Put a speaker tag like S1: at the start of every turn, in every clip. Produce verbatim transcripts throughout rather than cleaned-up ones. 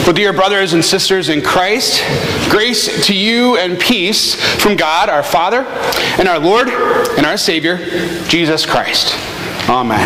S1: Well, dear brothers and sisters in Christ, grace to you and peace from God, our Father, and our Lord and our Savior, Jesus Christ. Amen.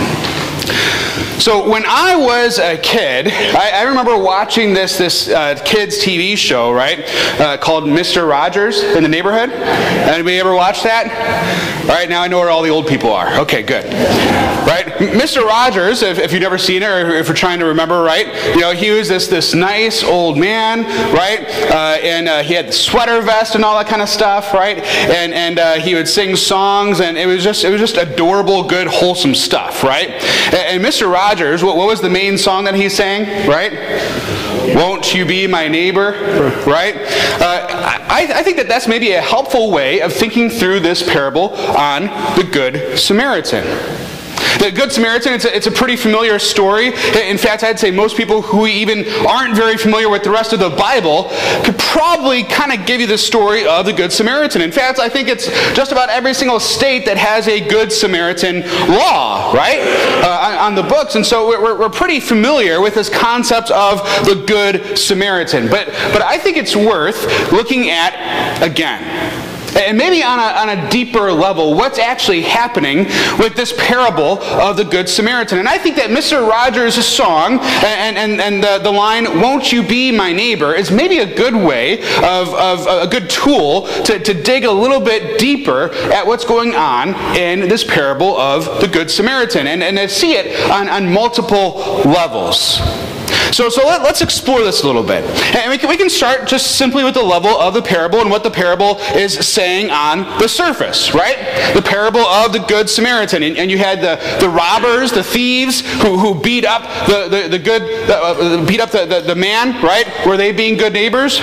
S1: So when I was a kid, I, I remember watching this this uh, kids T V show, right, uh, called Mister Rogers in the Neighborhood. Anybody ever watch that? All right, now I know where all the old people are. Okay, good. Right, Mister Rogers, if, if you've never seen it, or if you're trying to remember, right, you know, he was this this nice old man, right, uh, and uh, he had the sweater vest and all that kind of stuff, right, and and uh, he would sing songs, and it was just it was just adorable, good, wholesome stuff, right, and, and Mister Rogers, what, what was the main song that he sang, right? Won't you be my neighbor, right? Uh, I, I think that that's maybe a helpful way of thinking through this parable on the Good Samaritan. The Good Samaritan, it's a, it's a pretty familiar story. In fact, I'd say most people who even aren't very familiar with the rest of the Bible could probably kind of give you the story of the Good Samaritan. In fact, I think it's just about every single state that has a Good Samaritan law, right, uh, on, on the books. And so we're, we're pretty familiar with this concept of the Good Samaritan. But, but I think it's worth looking at again. And maybe on a, on a deeper level, what's actually happening with this parable of the Good Samaritan. And I think that Mister Rogers' song and, and, and the, the line, won't you be my neighbor, is maybe a good way, of, of a good tool to, to dig a little bit deeper at what's going on in this parable of the Good Samaritan, and, and to see it on, on multiple levels. So, so let, let's explore this a little bit. And we can, we can start just simply with the level of the parable and what the parable is saying on the surface, right? The parable of the Good Samaritan. And, and you had the, the robbers, the thieves, who, who beat up the, the, the good, the, uh, beat up the, the, the man, right? Were they being good neighbors?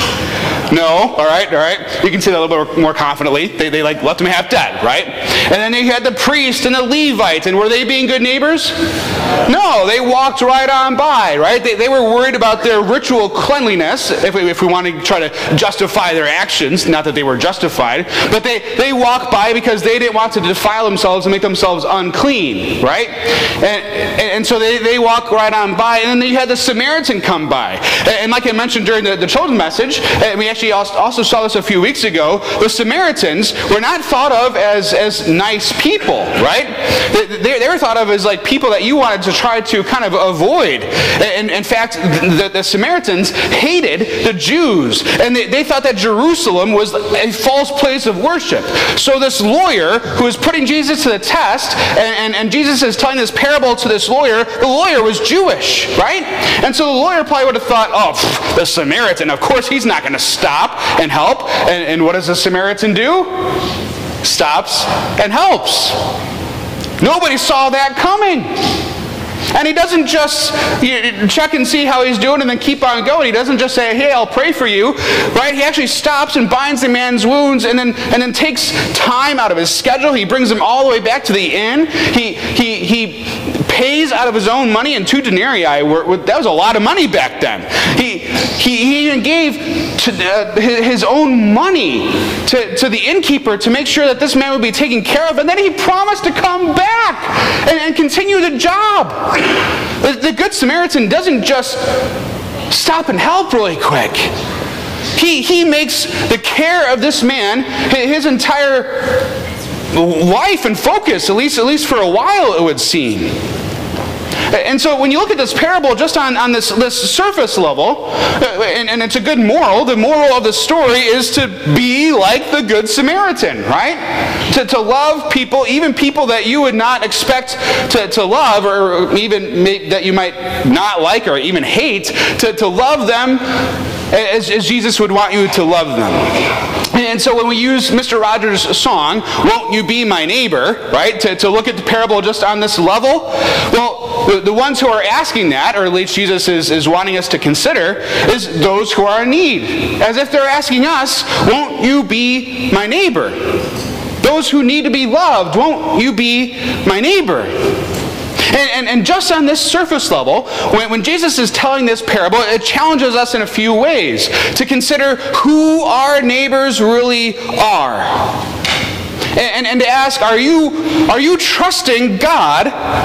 S1: No, all right, all right. You can say that a little bit more confidently. They, they like left him half dead, right? And then you had the priest and the Levite, and were they being good neighbors? No, they walked right on by, right? They, they were worried about their ritual cleanliness, if we, if we want to try to justify their actions, not that they were justified, but they, they walked by because they didn't want to defile themselves and make themselves unclean, right? And, and, and so they, they walked right on by, and then you had the Samaritan come by. And, and like I mentioned during the, the children's message, and we actually also saw this a few weeks ago, the Samaritans were not thought of as, as nice people, right? They, they, they were thought of as like people that you wanted to try to kind of avoid. And in fact, the, the Samaritans hated the Jews, and they, they thought that Jerusalem was a false place of worship. So this lawyer who is putting Jesus to the test, and, and, and Jesus is telling this parable to this lawyer, the lawyer was Jewish, right? And so the lawyer probably would have thought, oh, pff, the Samaritan, of course he's not going to stop and help. And, and what does the Samaritan do? Stops and helps. Nobody saw that coming. And he doesn't just check and see how he's doing and then keep on going. He doesn't just say, hey, I'll pray for you, right? He actually stops and binds the man's wounds, and then and then takes time out of his schedule. He brings him all the way back to the inn. He he he pays out of his own money, and two denarii were, that was a lot of money back then. He he, he even gave to, uh, his own money to, to the innkeeper to make sure that this man would be taken care of, and then he promised to come back and, and continue the job. The, the Good Samaritan doesn't just stop and help really quick. He, he makes the care of this man his entire life and focus, at least, at least for a while, it would seem. And so when you look at this parable just on, on this, this surface level, and, and it's a good moral, the moral of the story is to be like the Good Samaritan, right? To, to love people, even people that you would not expect to, to love, or even may, that you might not like or even hate, to, to love them as, as Jesus would want you to love them. And so when we use Mister Rogers' song, Won't You Be My Neighbor, right, to, to look at the parable just on this level, well, the, the ones who are asking that, or at least Jesus is, is wanting us to consider, is those who are in need. As if they're asking us, won't you be my neighbor? Those who need to be loved, won't you be my neighbor? And, and, and just on this surface level, when, when Jesus is telling this parable, it challenges us in a few ways to consider who our neighbors really are. And, and, and to ask, are you, are you trusting God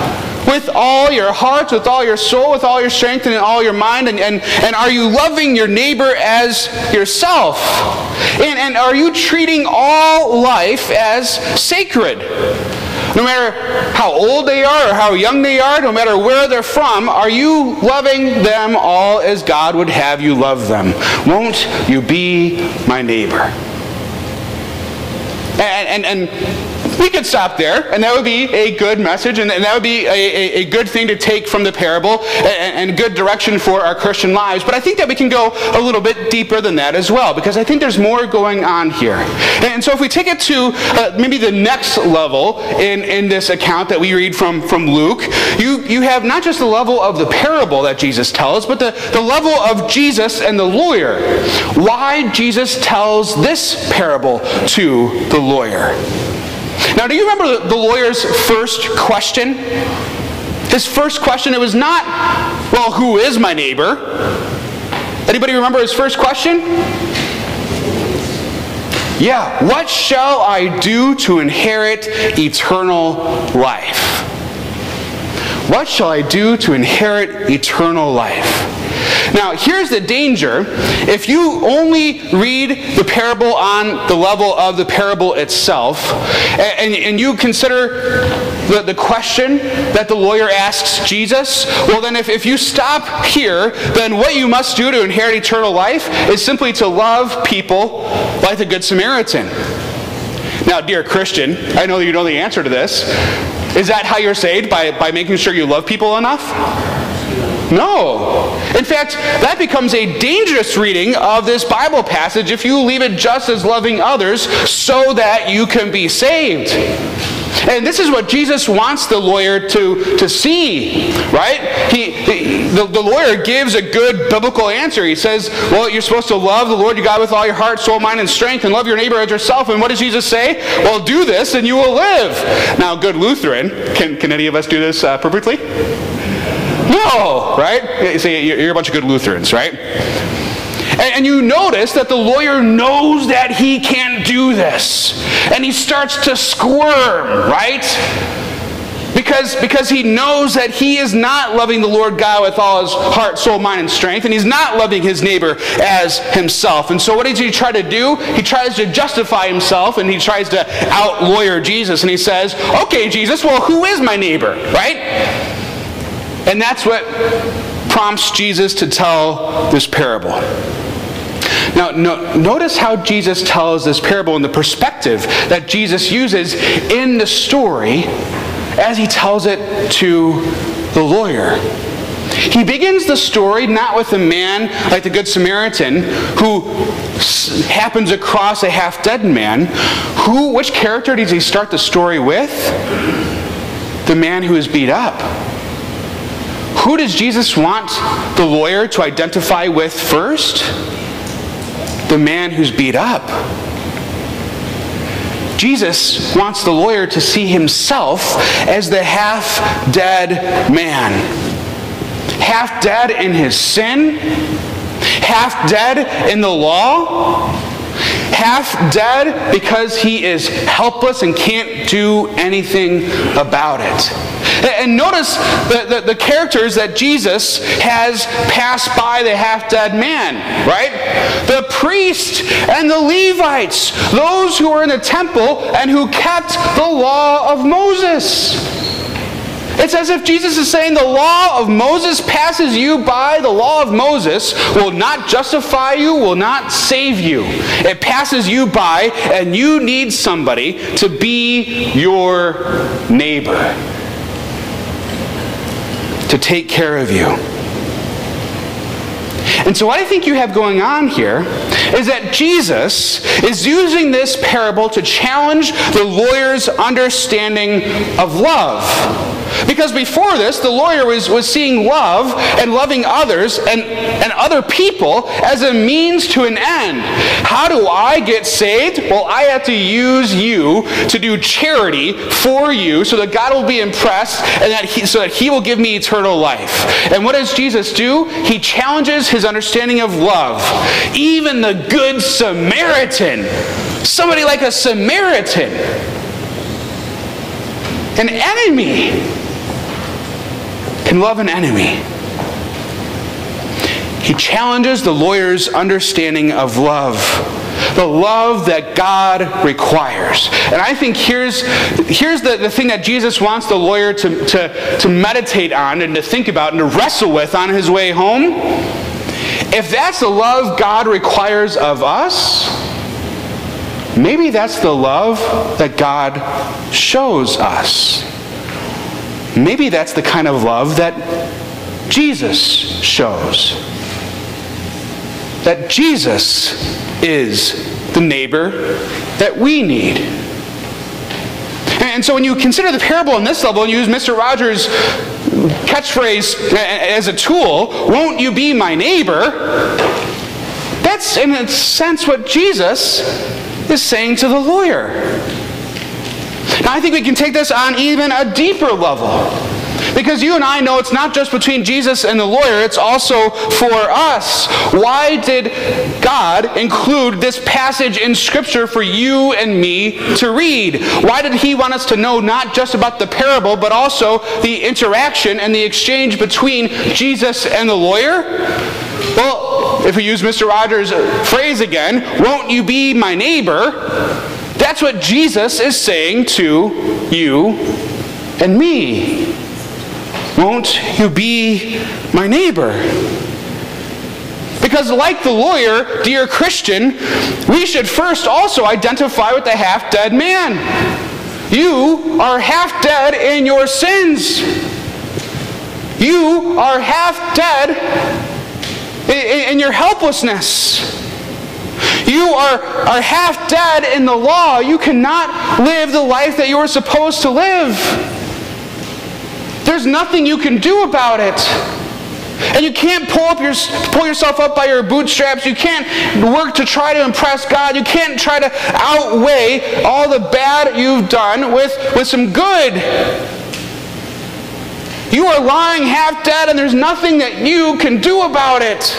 S1: with all your heart, with all your soul, with all your strength, and in all your mind? And, and, and are you loving your neighbor as yourself? And, and are you treating all life as sacred? No matter how old they are or how young they are, no matter where they're from, are you loving them all as God would have you love them? Won't you be my neighbor? And, and, and we could stop there, and that would be a good message, and, and that would be a, a, a good thing to take from the parable, and, and good direction for our Christian lives. But I think that we can go a little bit deeper than that as well, because I think there's more going on here. And so if we take it to uh, maybe the next level in, in this account that we read from, from Luke, you, you have not just the level of the parable that Jesus tells, but the, the level of Jesus and the lawyer. Why Jesus tells this parable to the lawyer. Now, do you remember the lawyer's first question? His first question, it was not, well, who is my neighbor? Anybody remember his first question? Yeah, what shall I do to inherit eternal life? What shall I do to inherit eternal life? Now, here's the danger. If you only read the parable on the level of the parable itself, and, and you consider the, the question that the lawyer asks Jesus, well then if, if you stop here, then what you must do to inherit eternal life is simply to love people like the Good Samaritan. Now, dear Christian, I know you know the answer to this. Is that how you're saved? By, by making sure you love people enough? No. In fact, that becomes a dangerous reading of this Bible passage if you leave it just as loving others so that you can be saved. And this is what Jesus wants the lawyer to, to see, right? He, he the, the lawyer gives a good biblical answer. He says, well, you're supposed to love the Lord your God with all your heart, soul, mind, and strength, and love your neighbor as yourself. And what does Jesus say? Well, do this and you will live. Now, good Lutheran, can, can any of us do this uh, perfectly? No, right? See, you're a bunch of good Lutherans, right? And, and you notice that the lawyer knows that he can't do this. And he starts to squirm, right? Because, because he knows that he is not loving the Lord God with all his heart, soul, mind, and strength. And he's not loving his neighbor as himself. And so what does he try to do? He tries to justify himself, and he tries to out-lawyer Jesus. And he says, okay, Jesus, well, who is my neighbor, right? And that's what prompts Jesus to tell this parable. Now, no, notice how Jesus tells this parable in the perspective that Jesus uses in the story as he tells it to the lawyer. He begins the story not with a man like the Good Samaritan who happens across a half-dead man. Who, which character does he start the story with? The man who is beat up. Who does Jesus want the lawyer to identify with first? The man who's beat up. Jesus wants the lawyer to see himself as the half-dead man. Half-dead in his sin, half-dead in the law, half-dead because he is helpless and can't do anything about it. And notice the, the, the characters that Jesus has passed by the half-dead man, right? The priest and the Levites, those who were in the temple and who kept the law of Moses. It's as if Jesus is saying the law of Moses passes you by. The law of Moses will not justify you, will not save you. It passes you by, and you need somebody to be your neighbor, to take care of you. And so what I think you have going on here is that Jesus is using this parable to challenge the lawyer's understanding of love. Because before this, the lawyer was, was seeing love and loving others and, and other people as a means to an end. How do I get saved? Well, I have to use you to do charity for you so that God will be impressed and that he, so that he will give me eternal life. And what does Jesus do? He challenges his understanding of love. Even the Good Samaritan, somebody like a Samaritan, an enemy, can love an enemy. He challenges the lawyer's understanding of love, the love that God requires. And I think here's, here's the, the thing that Jesus wants the lawyer to, to, to meditate on and to think about and to wrestle with on his way home. If that's the love God requires of us, maybe that's the love that God shows us. Maybe that's the kind of love that Jesus shows. That Jesus is the neighbor that we need. And so when you consider the parable on this level and use Mister Rogers' catchphrase as a tool, won't you be my neighbor? That's in a sense what Jesus is saying to the lawyer. Now I think we can take this on even a deeper level. Because you and I know it's not just between Jesus and the lawyer, it's also for us. Why did God include this passage in Scripture for you and me to read? Why did He want us to know not just about the parable, but also the interaction and the exchange between Jesus and the lawyer? Well, if we use Mister Rogers' phrase again, won't you be my neighbor? That's what Jesus is saying to you and me. Won't you be my neighbor? Because like the lawyer, dear Christian, we should first also identify with the half-dead man. You are half-dead in your sins. You are half-dead in your helplessness. You are, are half-dead in the law. You cannot live the life that you are supposed to live. There's nothing you can do about it. And you can't pull, up your, pull yourself up by your bootstraps. You can't work to try to impress God. You can't try to outweigh all the bad you've done with, with some good. You are lying half dead and there's nothing that you can do about it.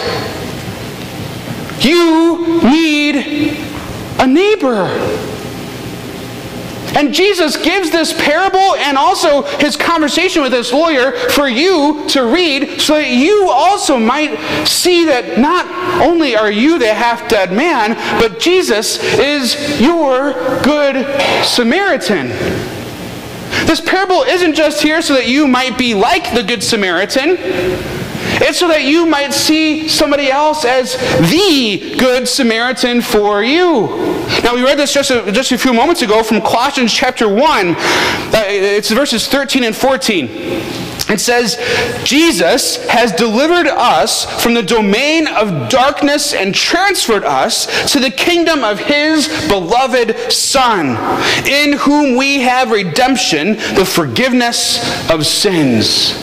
S1: You need a neighbor. And Jesus gives this parable and also his conversation with this lawyer for you to read so that you also might see that not only are you the half-dead man, but Jesus is your good Samaritan. This parable isn't just here so that you might be like the Good Samaritan. It's so that you might see somebody else as the Good Samaritan for you. Now, we read this just a, just a few moments ago from Colossians chapter one. Uh, it's verses thirteen and fourteen. It says, Jesus has delivered us from the domain of darkness and transferred us to the kingdom of His beloved Son, in whom we have redemption, the forgiveness of sins.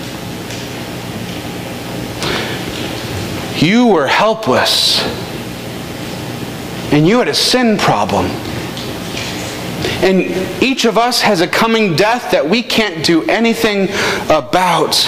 S1: You were helpless, and you had a sin problem. And each of us has a coming death that we can't do anything about.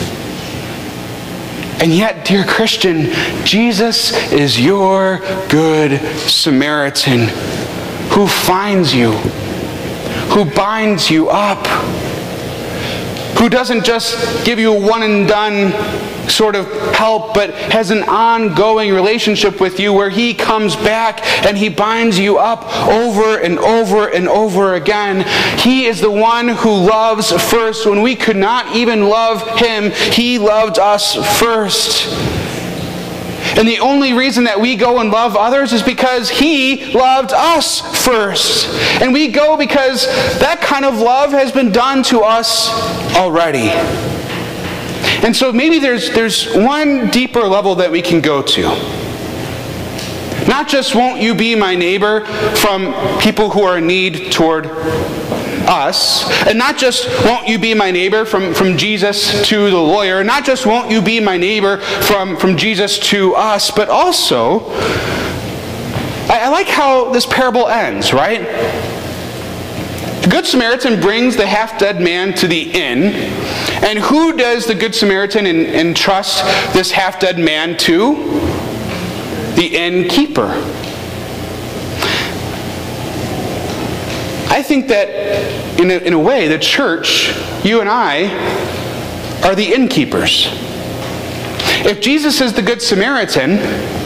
S1: And yet, dear Christian, Jesus is your good Samaritan who finds you, who binds you up, who doesn't just give you a one and done sort of help, but has an ongoing relationship with you where He comes back and He binds you up over and over and over again. He is the one who loves first. When we could not even love Him, He loved us first. And the only reason that we go and love others is because He loved us first. And we go because that kind of love has been done to us already. And so maybe there's, there's one deeper level that we can go to. Not just won't you be my neighbor from people who are in need toward us, and not just won't you be my neighbor from, from Jesus to the lawyer, not just won't you be my neighbor from, from Jesus to us, but also, I, I like how this parable ends, right? The Good Samaritan brings the half-dead man to the inn, and who does the Good Samaritan entrust this half-dead man to? The innkeeper. I think that, in a, in a way, the church, you and I, are the innkeepers. If Jesus is the Good Samaritan,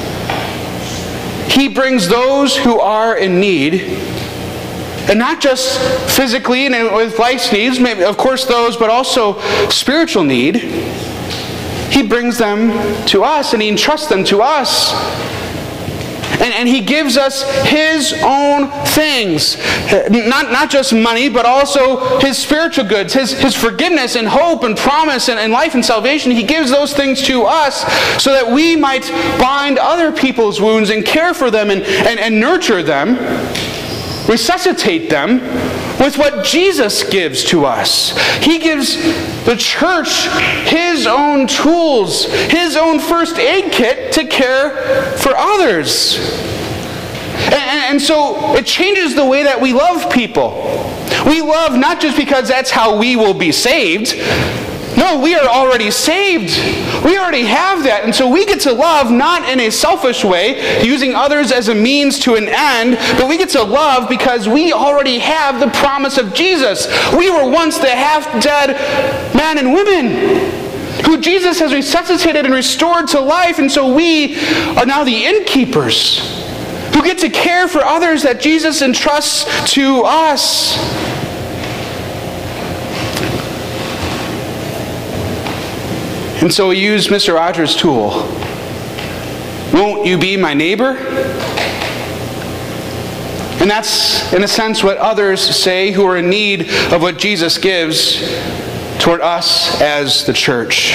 S1: he brings those who are in need, and not just physically and with life's needs, maybe, of course those, but also spiritual need. He brings them to us, and he entrusts them to us. And, and he gives us his own things. Not, not just money, but also his spiritual goods, his, his forgiveness and hope and promise and, and life and salvation. He gives those things to us so that we might bind other people's wounds and care for them and, and, and nurture them, resuscitate them with what Jesus gives to us. He gives the church his own tools, his own first aid kit to care for others. And, and so it changes the way that we love people. We love not just because that's how we will be saved. No, we are already saved. We already have that. And so we get to love not in a selfish way, using others as a means to an end, but we get to love because we already have the promise of Jesus. We were once the half-dead men and women who Jesus has resuscitated and restored to life. And so we are now the innkeepers who get to care for others that Jesus entrusts to us. And so we use Mister Rogers' tool. Won't you be my neighbor? And that's, in a sense, what others say who are in need of what Jesus gives toward us as the church.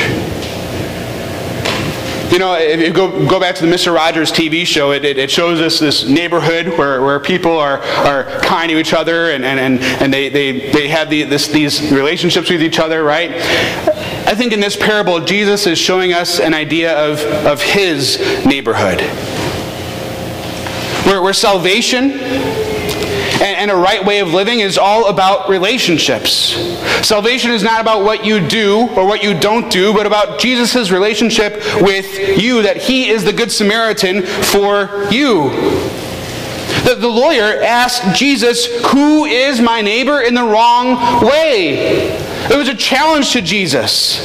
S1: You know, if you go, go back to the Mister Rogers T V show, it, it, it shows us this neighborhood where, where people are, are kind to each other and, and, and, and they, they, they have the, this, these relationships with each other, right? I think in this parable, Jesus is showing us an idea of, of his neighborhood. Where, where salvation and, and a right way of living is all about relationships. Salvation is not about what you do or what you don't do, but about Jesus' relationship with you, that he is the Good Samaritan for you. The, the lawyer asked Jesus, "Who is my neighbor?" in the wrong way. It was a challenge to Jesus.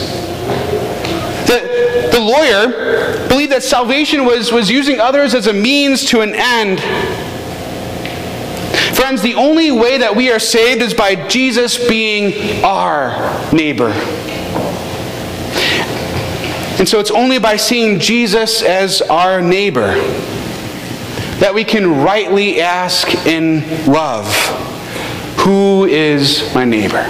S1: The, the lawyer believed that salvation was, was using others as a means to an end. Friends, the only way that we are saved is by Jesus being our neighbor. And so it's only by seeing Jesus as our neighbor that we can rightly ask in love, "Who is my neighbor?"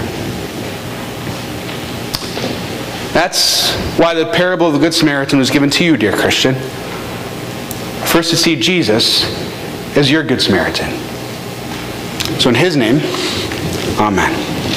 S1: That's why the parable of the Good Samaritan was given to you, dear Christian. First, to see Jesus as your Good Samaritan. So in his name, amen.